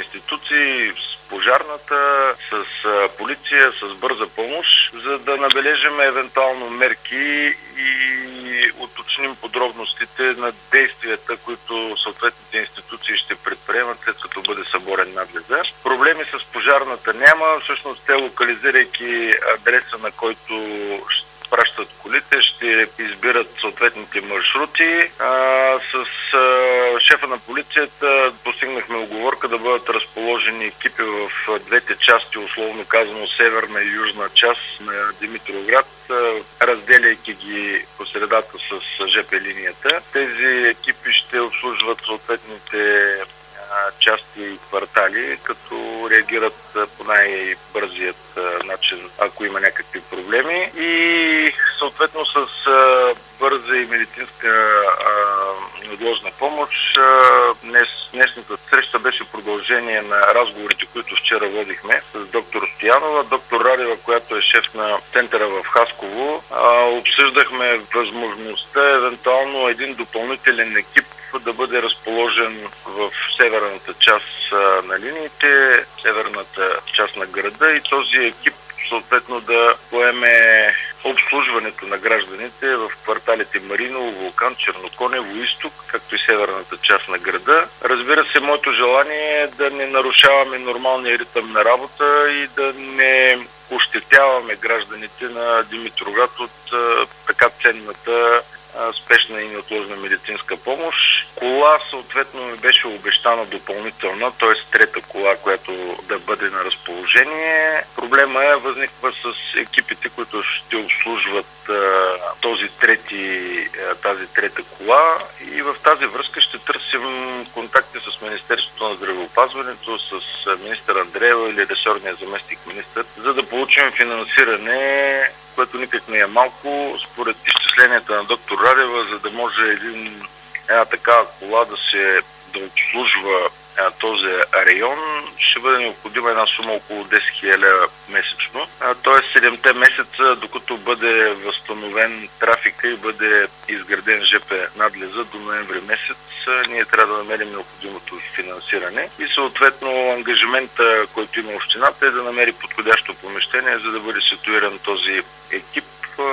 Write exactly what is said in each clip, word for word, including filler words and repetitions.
институции, с пожарната, с полиция, с бърза помощ, за да набележим евентуално мерки и уточним подробностите на действията, които съответните институции ще предприемат, след като бъде съборен надлеза. Проблеми с пожарната няма. Всъщност те, локализирайки адреса, на който ще пращат колите, ще избират съответните маршрути. А, с а, шефа на полицията постигнахме уговорка да бъдат разположени екипи в двете части, условно казано северна и южна част на Димитровград, разделяйки ги по средата с жп линията. Тези екипи ще обслужват съответните части и квартали, като реагират по най-бързият начин, ако има някакви проблеми. И съответно с бърза и медицинска неотложна помощ. Днес, днесната среща беше продължение на разговорите, които вчера водихме с доктор Стоянова, доктор Радева, която е шеф на центъра в Хасково. Обсъждахме възможността евентуално един допълнителен екип да бъде разположен в северната част на линиите, северната част на града, и този екип съответно да поеме обслужването на гражданите в кварталите Мариново, Вулкан, Черноконево, Изток, както и северната част на града. Разбира се, моето желание е да не нарушаваме нормалния ритъм на работа и да не ощетяваме гражданите на Димитровград от а, така ценната спешна и неотложна медицинска помощ. Кола съответно ми беше обещана допълнителна, т.е. трета кола, която да бъде на разположение. Проблема е възниква с екипите, които ще обслужват а, този трети, а, тази трета кола, и в тази връзка ще търсим контакти с Министерството на здравеопазването, с министър Андреева или ресорния заместник министър, за да получим финансиране, което никак не е малко, според изчисленията на доктор Радева, за да може един, една такава кола да се да обслужва а, този район, ще бъде необходима една сума около десет хиляди лева месечно. Тоест седемте месеца, докато бъде възстановен трафика и бъде изграден жп надлеза до ноември месец, ние трябва да намерим необходимото финансиране и съответно ангажимента, който има общината, е да намери подходящо помещение, за да бъде ситуиран този екип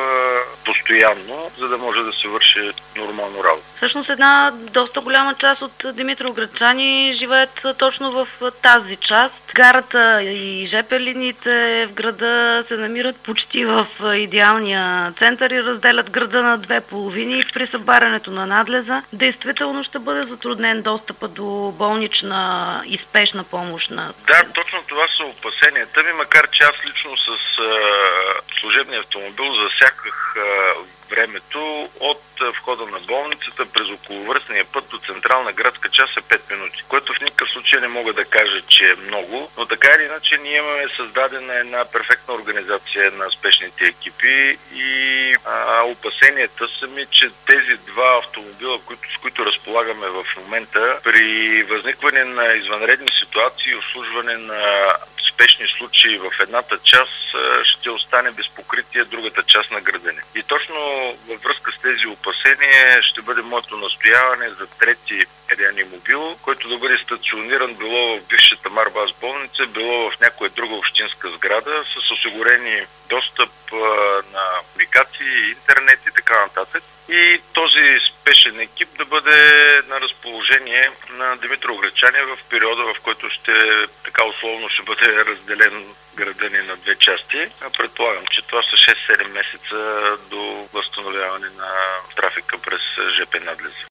постоянно, за да може да се върши нормално работа. Всъщност една доста голяма част от димитровградчани живеят точно в тази част. Гарата и жп линиите в града се намират почти в идеалния център и разделят града на две половини. При събарянето на надлеза действително ще бъде затруднен достъпа до болнична и спешна помощ. На... Да, точно това са опасенията ми, макар че аз лично с а, служебния автомобил засяках а, времето от входа на болницата през околовръстния път до централна градска част е пет минути, което в никакъв случай не мога да кажа, че е много, но така или иначе ние имаме създадена една перфектна организация на спешните екипи и а, опасенията са ми, че тези два автомобила, които, с които разполагаме в момента, при възникване на извънредни ситуации, обслужване на спешни случаи в едната част, ще остане без покритие другата част на града ни. И точно във връзка с тези опасения ще бъде моето настояване за трети реанимобил, който да бъде стациониран било в бившата Марбас болница, било в някоя друга общинска сграда, с осигурени достъп на комуникации, интернет и така нататък. И този спешен екип да бъде на разположение на димитровградчани в периода, в който ще, така условно, ще бъде разделен града ни на две части. Предполагам, че това са шест-седем месеца до възстановяване на трафика през жп надлеза.